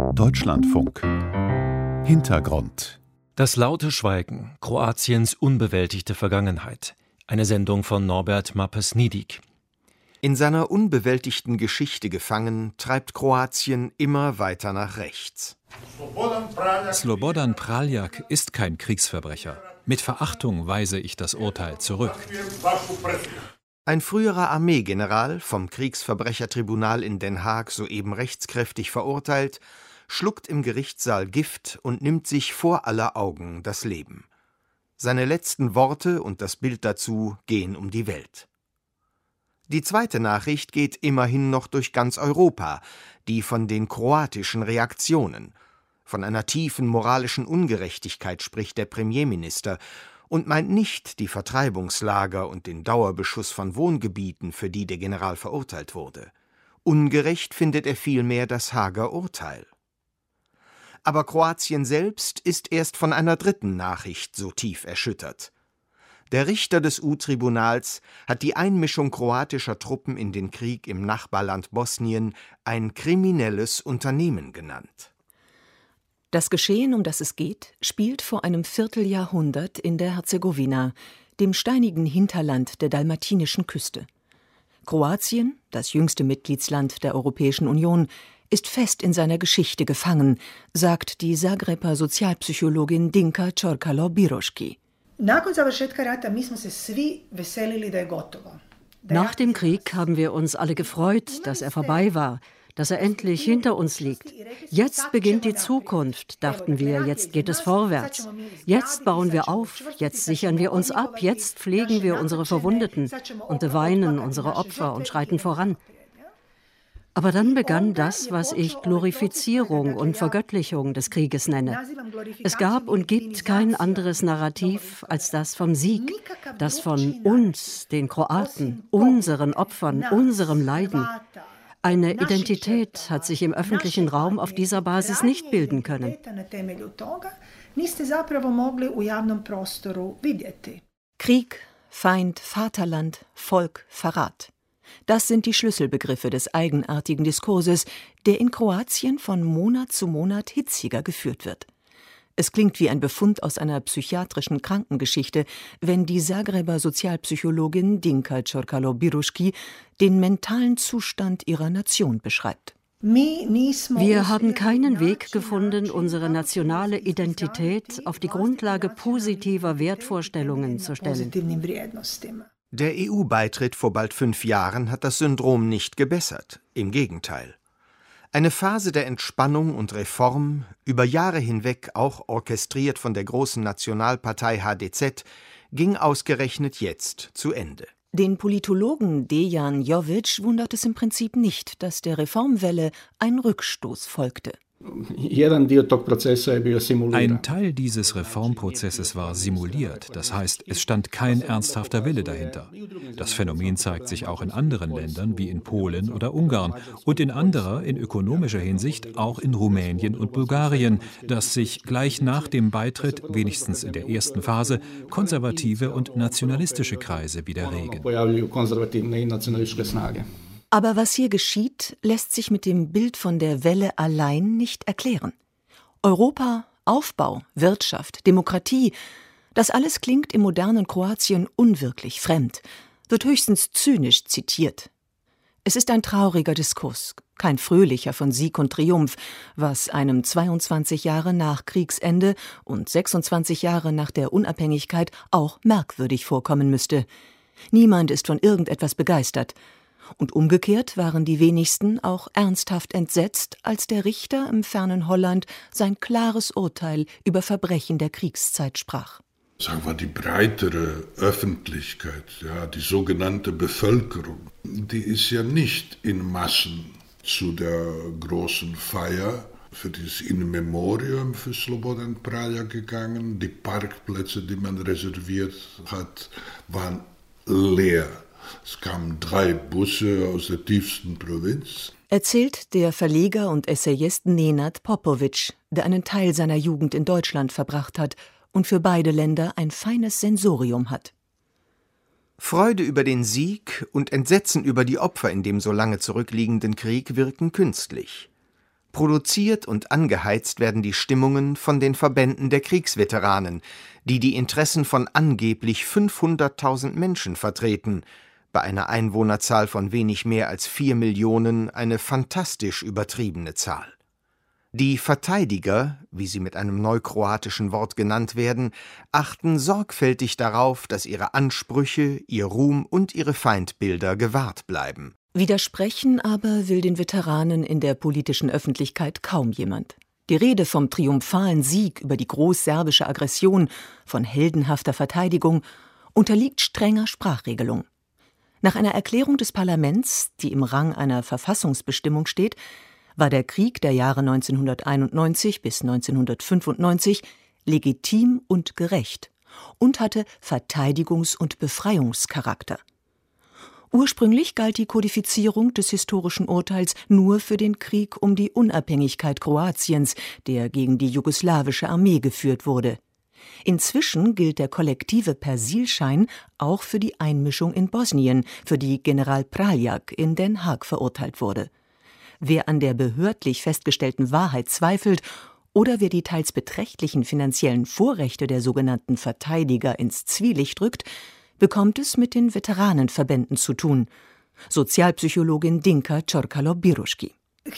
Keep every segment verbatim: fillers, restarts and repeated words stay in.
Deutschlandfunk. Hintergrund. Das laute Schweigen, Kroatiens unbewältigte Vergangenheit. Eine Sendung von Norbert Mappes-Niedig. In seiner unbewältigten Geschichte gefangen, treibt Kroatien immer weiter nach rechts. Slobodan Praljak ist kein Kriegsverbrecher. Mit Verachtung weise ich das Urteil zurück. Ein früherer Armeegeneral, vom Kriegsverbrechertribunal in Den Haag soeben rechtskräftig verurteilt, schluckt im Gerichtssaal Gift und nimmt sich vor aller Augen das Leben. Seine letzten Worte und das Bild dazu gehen um die Welt. Die zweite Nachricht geht immerhin noch durch ganz Europa, die von den kroatischen Reaktionen. Von einer tiefen moralischen Ungerechtigkeit spricht der Premierminister und meint nicht die Vertreibungslager und den Dauerbeschuss von Wohngebieten, für die der General verurteilt wurde. Ungerecht findet er vielmehr das Haager Urteil. Aber Kroatien selbst ist erst von einer dritten Nachricht so tief erschüttert. Der Richter des U-Tribunals hat die Einmischung kroatischer Truppen in den Krieg im Nachbarland Bosnien ein kriminelles Unternehmen genannt. Das Geschehen, um das es geht, spielt vor einem Vierteljahrhundert in der Herzegowina, dem steinigen Hinterland der dalmatinischen Küste. Kroatien, das jüngste Mitgliedsland der Europäischen Union, ist fest in seiner Geschichte gefangen, sagt die Zagreber Sozialpsychologin Dinka Čorkalo-Biroški. Nach dem Krieg haben wir uns alle gefreut, dass er vorbei war, dass er endlich hinter uns liegt. Jetzt beginnt die Zukunft, dachten wir, jetzt geht es vorwärts. Jetzt bauen wir auf, jetzt sichern wir uns ab, jetzt pflegen wir unsere Verwundeten und beweinen unsere Opfer und schreiten voran. Aber dann begann das, was ich Glorifizierung und Vergöttlichung des Krieges nenne. Es gab und gibt kein anderes Narrativ als das vom Sieg, das von uns, den Kroaten, unseren Opfern, unserem Leiden. Eine Identität hat sich im öffentlichen Raum auf dieser Basis nicht bilden können. Krieg, Feind, Vaterland, Volk, Verrat. Das sind die Schlüsselbegriffe des eigenartigen Diskurses, der in Kroatien von Monat zu Monat hitziger geführt wird. Es klingt wie ein Befund aus einer psychiatrischen Krankengeschichte, wenn die Zagreber Sozialpsychologin Dinka Čorkalo-Biroški den mentalen Zustand ihrer Nation beschreibt. Wir haben keinen Weg gefunden, unsere nationale Identität auf die Grundlage positiver Wertvorstellungen zu stellen. Der E U-Beitritt vor bald fünf Jahren hat das Syndrom nicht gebessert. Im Gegenteil. Eine Phase der Entspannung und Reform, über Jahre hinweg auch orchestriert von der großen Nationalpartei H D Z, ging ausgerechnet jetzt zu Ende. Den Politologen Dejan Jovic wundert es im Prinzip nicht, dass der Reformwelle ein Rückstoß folgte. Ein Teil dieses Reformprozesses war simuliert, das heißt, es stand kein ernsthafter Wille dahinter. Das Phänomen zeigt sich auch in anderen Ländern wie in Polen oder Ungarn und in anderer, in ökonomischer Hinsicht auch in Rumänien und Bulgarien, dass sich gleich nach dem Beitritt, wenigstens in der ersten Phase, konservative und nationalistische Kreise wieder regen. Aber was hier geschieht, lässt sich mit dem Bild von der Welle allein nicht erklären. Europa, Aufbau, Wirtschaft, Demokratie, das alles klingt im modernen Kroatien unwirklich, fremd, wird höchstens zynisch zitiert. Es ist ein trauriger Diskurs, kein fröhlicher von Sieg und Triumph, was einem zweiundzwanzig Jahre nach Kriegsende und sechsundzwanzig Jahre nach der Unabhängigkeit auch merkwürdig vorkommen müsste. Niemand ist von irgendetwas begeistert. Und umgekehrt waren die wenigsten auch ernsthaft entsetzt, als der Richter im fernen Holland sein klares Urteil über Verbrechen der Kriegszeit sprach. Sagen wir, die breitere Öffentlichkeit, ja, die sogenannte Bevölkerung, die ist ja nicht in Massen zu der großen Feier für dieses In Memoriam für Slobodan Praljak gegangen. Die Parkplätze, die man reserviert hat, waren leer. Es kamen drei Busse aus der tiefsten Provinz. Erzählt der Verleger und Essayist Nenad Popovic, der einen Teil seiner Jugend in Deutschland verbracht hat und für beide Länder ein feines Sensorium hat. Freude über den Sieg und Entsetzen über die Opfer in dem so lange zurückliegenden Krieg wirken künstlich. Produziert und angeheizt werden die Stimmungen von den Verbänden der Kriegsveteranen, die die Interessen von angeblich fünfhunderttausend Menschen vertreten, bei einer Einwohnerzahl von wenig mehr als vier Millionen eine fantastisch übertriebene Zahl. Die Verteidiger, wie sie mit einem neukroatischen Wort genannt werden, achten sorgfältig darauf, dass ihre Ansprüche, ihr Ruhm und ihre Feindbilder gewahrt bleiben. Widersprechen aber will den Veteranen in der politischen Öffentlichkeit kaum jemand. Die Rede vom triumphalen Sieg über die großserbische Aggression, von heldenhafter Verteidigung, unterliegt strenger Sprachregelung. Nach einer Erklärung des Parlaments, die im Rang einer Verfassungsbestimmung steht, war der Krieg der Jahre neunzehnhunderteinundneunzig bis neunzehnhundertfünfundneunzig legitim und gerecht und hatte Verteidigungs- und Befreiungscharakter. Ursprünglich galt die Kodifizierung des historischen Urteils nur für den Krieg um die Unabhängigkeit Kroatiens, der gegen die jugoslawische Armee geführt wurde. Inzwischen gilt der kollektive Persilschein auch für die Einmischung in Bosnien, für die General Praljak in Den Haag verurteilt wurde. Wer an der behördlich festgestellten Wahrheit zweifelt oder wer die teils beträchtlichen finanziellen Vorrechte der sogenannten Verteidiger ins Zwielicht rückt, bekommt es mit den Veteranenverbänden zu tun. Sozialpsychologin Dinka Čorkalo-Biruški.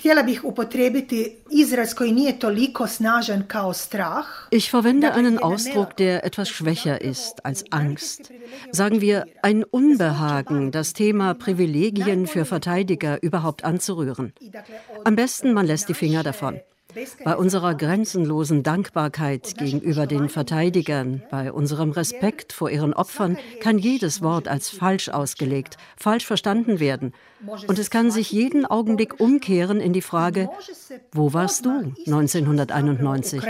Ich verwende einen Ausdruck, der etwas schwächer ist als Angst. Sagen wir, ein Unbehagen, das Thema Privilegien für Verteidiger überhaupt anzurühren. Am besten, man lässt die Finger davon. Bei unserer grenzenlosen Dankbarkeit gegenüber den Verteidigern, bei unserem Respekt vor ihren Opfern, kann jedes Wort als falsch ausgelegt, falsch verstanden werden. Und es kann sich jeden Augenblick umkehren in die Frage, wo warst du neunzehnhunderteinundneunzig?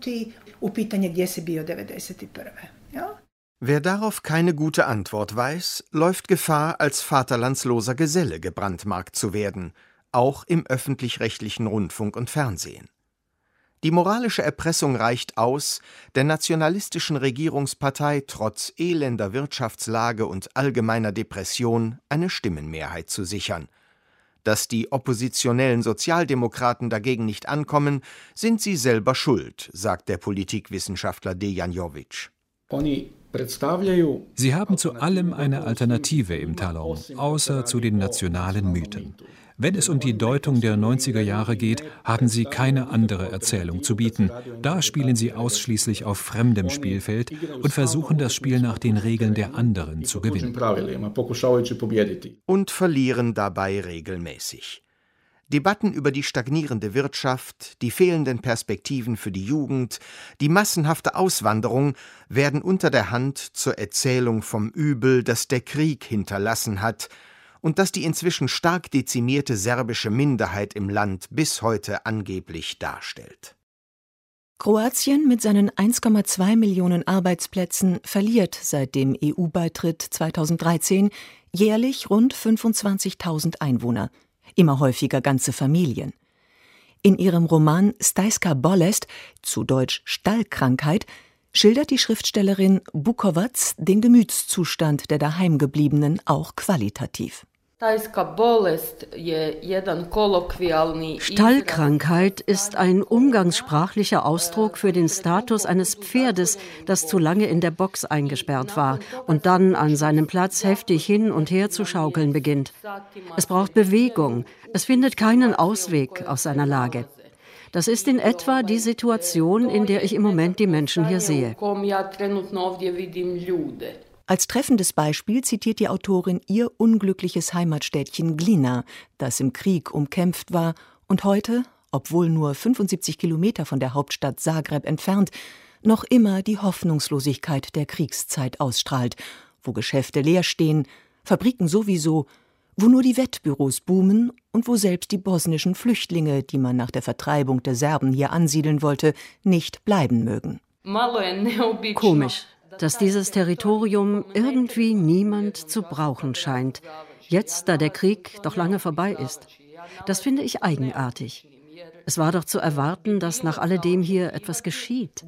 Wer darauf keine gute Antwort weiß, läuft Gefahr, als vaterlandsloser Geselle gebrandmarkt zu werden, auch im öffentlich-rechtlichen Rundfunk und Fernsehen. Die moralische Erpressung reicht aus, der nationalistischen Regierungspartei trotz elender Wirtschaftslage und allgemeiner Depression eine Stimmenmehrheit zu sichern. Dass die oppositionellen Sozialdemokraten dagegen nicht ankommen, sind sie selber schuld, sagt der Politikwissenschaftler Dejan Jovic. Sie haben zu allem eine Alternative im Talon, außer zu den nationalen Mythen. Wenn es um die Deutung der neunziger Jahre geht, haben sie keine andere Erzählung zu bieten. Da spielen sie ausschließlich auf fremdem Spielfeld und versuchen, das Spiel nach den Regeln der anderen zu gewinnen. Und verlieren dabei regelmäßig. Debatten über die stagnierende Wirtschaft, die fehlenden Perspektiven für die Jugend, die massenhafte Auswanderung werden unter der Hand zur Erzählung vom Übel, das der Krieg hinterlassen hat und das die inzwischen stark dezimierte serbische Minderheit im Land bis heute angeblich darstellt. Kroatien mit seinen eins Komma zwei Millionen Arbeitsplätzen verliert seit dem E U-Beitritt zweitausenddreizehn jährlich rund fünfundzwanzigtausend Einwohner, immer häufiger ganze Familien. In ihrem Roman Stajska bolest, zu Deutsch Stallkrankheit, schildert die Schriftstellerin Bukovac den Gemütszustand der Daheimgebliebenen auch qualitativ. Stallkrankheit ist ein umgangssprachlicher Ausdruck für den Status eines Pferdes, das zu lange in der Box eingesperrt war und dann an seinem Platz heftig hin und her zu schaukeln beginnt. Es braucht Bewegung, es findet keinen Ausweg aus seiner Lage. Das ist in etwa die Situation, in der ich im Moment die Menschen hier sehe. Als treffendes Beispiel zitiert die Autorin ihr unglückliches Heimatstädtchen Glina, das im Krieg umkämpft war und heute, obwohl nur fünfundsiebzig Kilometer von der Hauptstadt Zagreb entfernt, noch immer die Hoffnungslosigkeit der Kriegszeit ausstrahlt, wo Geschäfte leer stehen, Fabriken sowieso, wo nur die Wettbüros boomen und wo selbst die bosnischen Flüchtlinge, die man nach der Vertreibung der Serben hier ansiedeln wollte, nicht bleiben mögen. Komisch, dass dieses Territorium irgendwie niemand zu brauchen scheint, jetzt, da der Krieg doch lange vorbei ist. Das finde ich eigenartig. Es war doch zu erwarten, dass nach alledem hier etwas geschieht.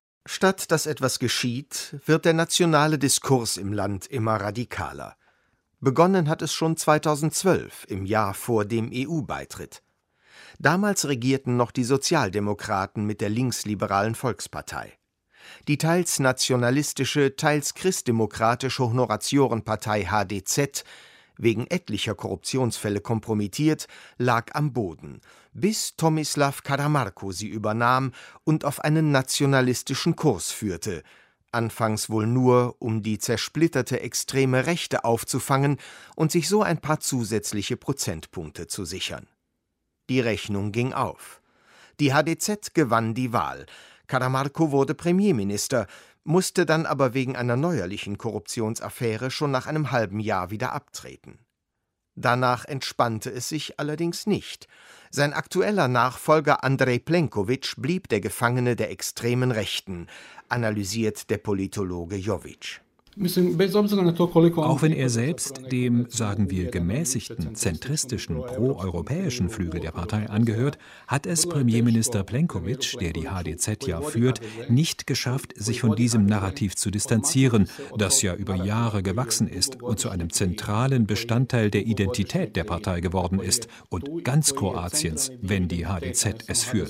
Statt dass etwas geschieht, wird der nationale Diskurs im Land immer radikaler. Begonnen hat es schon zweitausendzwölf, im Jahr vor dem E U-Beitritt. Damals regierten noch die Sozialdemokraten mit der linksliberalen Volkspartei. Die teils nationalistische, teils christdemokratische Honoratiorenpartei H D Z, wegen etlicher Korruptionsfälle kompromittiert, lag am Boden, bis Tomislav Karamarko sie übernahm und auf einen nationalistischen Kurs führte, anfangs wohl nur, um die zersplitterte extreme Rechte aufzufangen und sich so ein paar zusätzliche Prozentpunkte zu sichern. Die Rechnung ging auf. Die H D Z gewann die Wahl. Karamarko wurde Premierminister, musste dann aber wegen einer neuerlichen Korruptionsaffäre schon nach einem halben Jahr wieder abtreten. Danach entspannte es sich allerdings nicht. Sein aktueller Nachfolger Andrej Plenković blieb der Gefangene der extremen Rechten, analysiert der Politologe Jovic. Auch wenn er selbst dem, sagen wir, gemäßigten, zentristischen, proeuropäischen Flügel der Partei angehört, hat es Premierminister Plenković, der die H D Z ja führt, nicht geschafft, sich von diesem Narrativ zu distanzieren, das ja über Jahre gewachsen ist und zu einem zentralen Bestandteil der Identität der Partei geworden ist und ganz Kroatiens, wenn die H D Z es führt.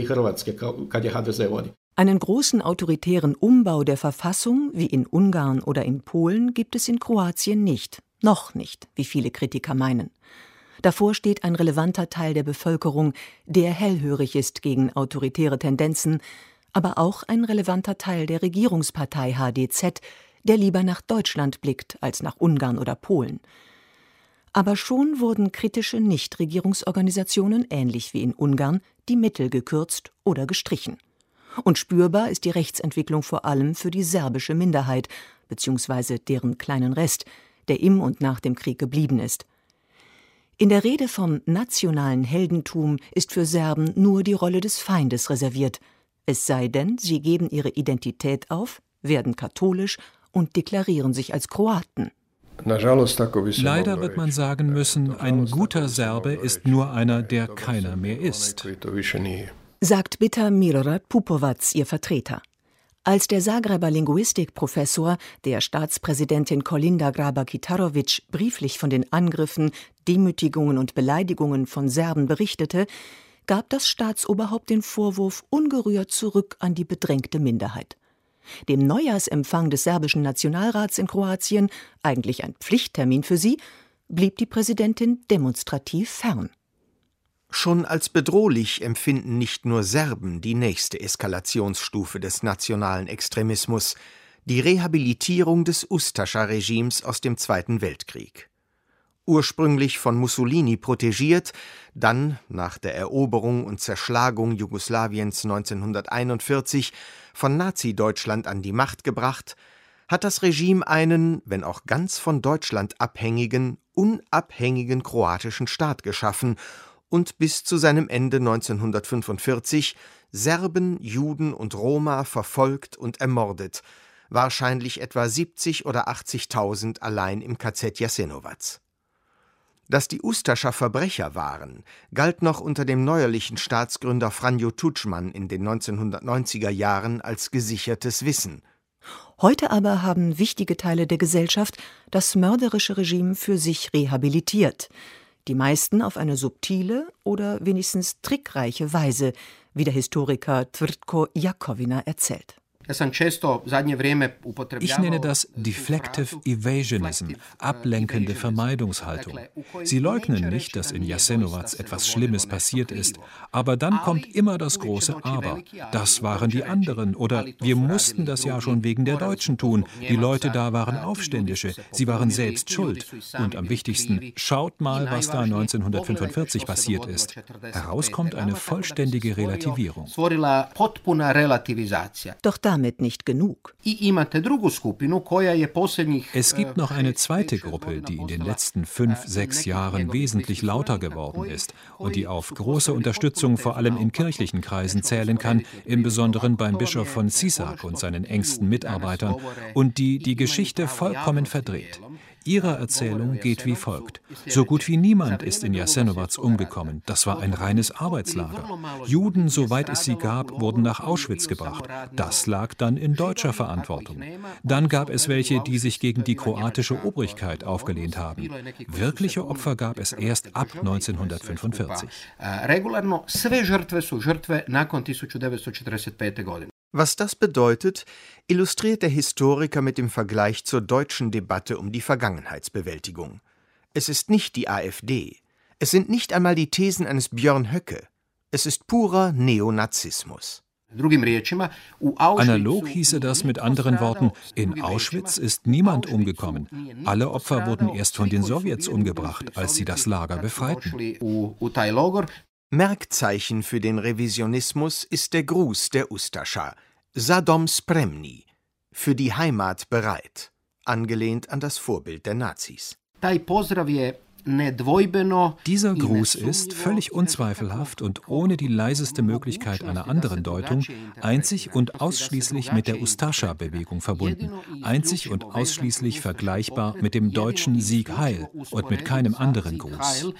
Einen großen autoritären Umbau der Verfassung, wie in Ungarn oder in Polen, gibt es in Kroatien nicht. Noch nicht, wie viele Kritiker meinen. Davor steht ein relevanter Teil der Bevölkerung, der hellhörig ist gegen autoritäre Tendenzen, aber auch ein relevanter Teil der Regierungspartei H D Z, der lieber nach Deutschland blickt als nach Ungarn oder Polen. Aber schon wurden kritische Nichtregierungsorganisationen, ähnlich wie in Ungarn, die Mittel gekürzt oder gestrichen. Und spürbar ist die Rechtsentwicklung vor allem für die serbische Minderheit, beziehungsweise deren kleinen Rest, der im und nach dem Krieg geblieben ist. In der Rede vom nationalen Heldentum ist für Serben nur die Rolle des Feindes reserviert, es sei denn, sie geben ihre Identität auf, werden katholisch und deklarieren sich als Kroaten. Leider wird man sagen müssen, ein guter Serbe ist nur einer, der keiner mehr ist, sagt bitter Milorad Pupovac, ihr Vertreter. Als der Zagreber Linguistikprofessor der Staatspräsidentin Kolinda Grabar-Kitarović brieflich von den Angriffen, Demütigungen und Beleidigungen von Serben berichtete, gab das Staatsoberhaupt den Vorwurf ungerührt zurück an die bedrängte Minderheit. Dem Neujahrsempfang des serbischen Nationalrats in Kroatien, eigentlich ein Pflichttermin für sie, blieb die Präsidentin demonstrativ fern. Schon als bedrohlich empfinden nicht nur Serben die nächste Eskalationsstufe des nationalen Extremismus, die Rehabilitierung des Ustascha-Regimes aus dem Zweiten Weltkrieg. Ursprünglich von Mussolini protegiert, dann nach der Eroberung und Zerschlagung Jugoslawiens neunzehnhunderteinundvierzig von Nazi-Deutschland an die Macht gebracht, hat das Regime einen, wenn auch ganz von Deutschland abhängigen, unabhängigen kroatischen Staat geschaffen und bis zu seinem Ende neunzehnhundertfünfundvierzig Serben, Juden und Roma verfolgt und ermordet, wahrscheinlich etwa siebzig oder achtzigtausend allein im K Z Jasenovac. Dass die Ustascha Verbrecher waren, galt noch unter dem neuerlichen Staatsgründer Franjo Tudjman in den neunzehnhundertneunziger Jahren als gesichertes Wissen. Heute aber haben wichtige Teile der Gesellschaft das mörderische Regime für sich rehabilitiert. Die meisten auf eine subtile oder wenigstens trickreiche Weise, wie der Historiker Tvrtko Jakovina erzählt. Ich nenne das Deflective Evasionism, ablenkende Vermeidungshaltung. Sie leugnen nicht, dass in Jasenovac etwas Schlimmes passiert ist, aber dann kommt immer das große Aber. Das waren die anderen oder wir mussten das ja schon wegen der Deutschen tun. Die Leute da waren Aufständische, sie waren selbst schuld. Und am wichtigsten, schaut mal, was da neunzehnhundertfünfundvierzig passiert ist. Herauskommt eine vollständige Relativierung. Doch damit nicht genug. Es gibt noch eine zweite Gruppe, die in den letzten fünf, sechs Jahren wesentlich lauter geworden ist und die auf große Unterstützung vor allem in kirchlichen Kreisen zählen kann, im Besonderen beim Bischof von Sisak und seinen engsten Mitarbeitern, und die die Geschichte vollkommen verdreht. Ihre Erzählung geht wie folgt. So gut wie niemand ist in Jasenovac umgekommen. Das war ein reines Arbeitslager. Juden, soweit es sie gab, wurden nach Auschwitz gebracht. Das lag dann in deutscher Verantwortung. Dann gab es welche, die sich gegen die kroatische Obrigkeit aufgelehnt haben. Wirkliche Opfer gab es erst ab neunzehnhundertfünfundvierzig. Was das bedeutet, illustriert der Historiker mit dem Vergleich zur deutschen Debatte um die Vergangenheitsbewältigung. Es ist nicht die AfD. Es sind nicht einmal die Thesen eines Björn Höcke. Es ist purer Neonazismus. Analog hieße das mit anderen Worten, in Auschwitz ist niemand umgekommen. Alle Opfer wurden erst von den Sowjets umgebracht, als sie das Lager befreiten. Merkzeichen für den Revisionismus ist der Gruß der Ustascha, Sadom spremni, für die Heimat bereit, angelehnt an das Vorbild der Nazis. Dieser Gruß ist, völlig unzweifelhaft und ohne die leiseste Möglichkeit einer anderen Deutung, einzig und ausschließlich mit der Ustascha-Bewegung verbunden, einzig und ausschließlich vergleichbar mit dem deutschen Sieg Heil und mit keinem anderen Gruß.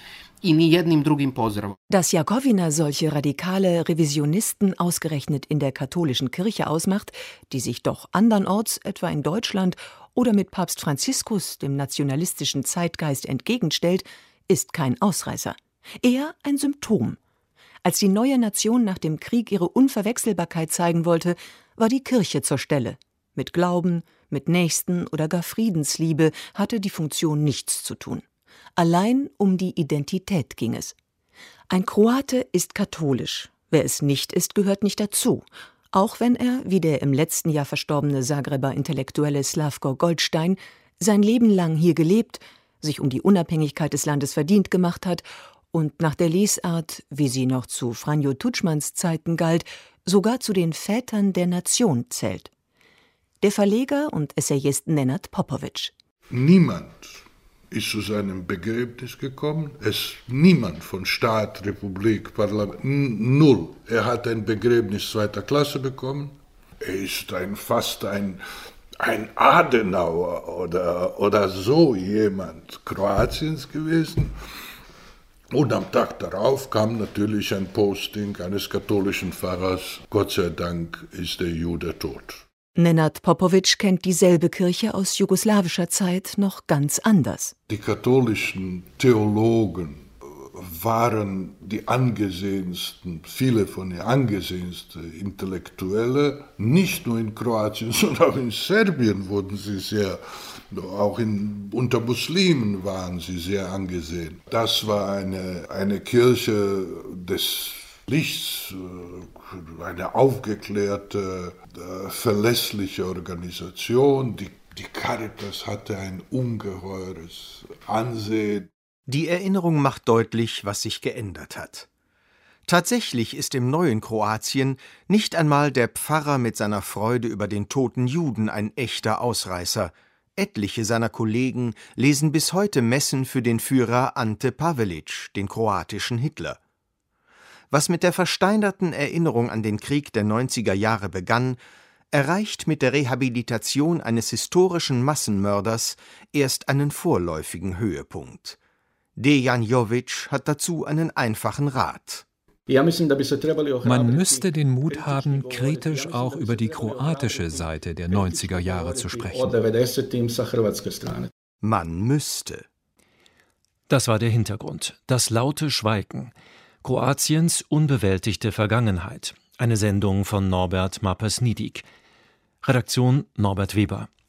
Dass Jakowina solche radikale Revisionisten ausgerechnet in der katholischen Kirche ausmacht, die sich doch andernorts, etwa in Deutschland, oder mit Papst Franziskus dem nationalistischen Zeitgeist entgegenstellt, ist kein Ausreißer. Eher ein Symptom. Als die neue Nation nach dem Krieg ihre Unverwechselbarkeit zeigen wollte, war die Kirche zur Stelle. Mit Glauben, mit Nächsten oder gar Friedensliebe hatte die Funktion nichts zu tun. Allein um die Identität ging es. Ein Kroate ist katholisch. Wer es nicht ist, gehört nicht dazu. Auch wenn er, wie der im letzten Jahr verstorbene Zagreber Intellektuelle Slavko Goldstein, sein Leben lang hier gelebt, sich um die Unabhängigkeit des Landes verdient gemacht hat und nach der Lesart, wie sie noch zu Franjo Tudjmans Zeiten galt, sogar zu den Vätern der Nation zählt. Der Verleger und Essayist Nenad Popovic. Niemand ist zu seinem Begräbnis gekommen. Es ist niemand von Staat, Republik, Parlament, null. Er hat ein Begräbnis zweiter Klasse bekommen. Er ist ein, fast ein, ein Adenauer oder, oder so jemand Kroatiens gewesen. Und am Tag darauf kam natürlich ein Posting eines katholischen Pfarrers. Gott sei Dank ist der Jude tot. Nenad Popovic kennt dieselbe Kirche aus jugoslawischer Zeit noch ganz anders. Die katholischen Theologen waren die angesehensten, viele von den angesehensten Intellektuelle, nicht nur in Kroatien, sondern auch in Serbien wurden sie sehr, auch in, unter Muslimen waren sie sehr angesehen. Das war eine, eine Kirche des Lichts, eine aufgeklärte, verlässliche Organisation. Die, die Caritas hatte ein ungeheures Ansehen. Die Erinnerung macht deutlich, was sich geändert hat. Tatsächlich ist im neuen Kroatien nicht einmal der Pfarrer mit seiner Freude über den toten Juden ein echter Ausreißer. Etliche seiner Kollegen lesen bis heute Messen für den Führer Ante Pavelić, den kroatischen Hitler. Was mit der versteinerten Erinnerung an den Krieg der neunziger Jahre begann, erreicht mit der Rehabilitation eines historischen Massenmörders erst einen vorläufigen Höhepunkt. Dejan Jovic hat dazu einen einfachen Rat. Man müsste den Mut haben, kritisch auch über die kroatische Seite der neunziger Jahre zu sprechen. Man müsste. Das war der Hintergrund. Das laute Schweigen. Kroatiens unbewältigte Vergangenheit. Eine Sendung von Norbert Mappes-Niedig. Redaktion Norbert Weber.